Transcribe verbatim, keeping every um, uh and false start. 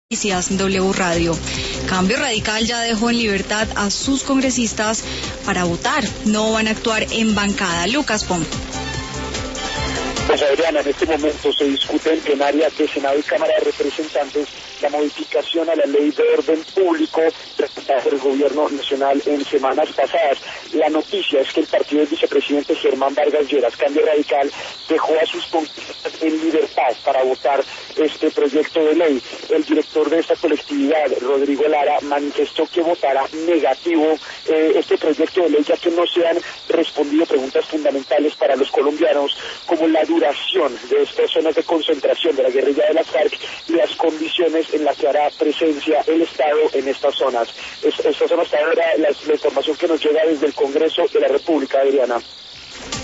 Noticias W Radio. Cambio Radical ya dejó en libertad a sus congresistas para votar. No van a actuar en bancada. Lucas Pom. Pues Adriana, en este momento se discute en plenaria de Senado y Cámara de Representantes la modificación a la ley de orden público presentada por el gobierno nacional en semanas pasadas. La noticia es que el partido del vicepresidente Germán Vargas Lleras, Cambio Radical, dejó a sus congresistas en libertad para votar este proyecto de ley. El director de esta colectividad, Rodrigo Lara, manifestó que votará negativo eh, este proyecto de ley, ya que no se han respondido preguntas fundamentales para los colombianos, como la duración de estas zonas de concentración de la guerrilla de las FARC y las condiciones en las que hará presencia el Estado en estas zonas. Es, estas son hasta ahora la, la información que nos llega desde el Congreso de la República, Adriana.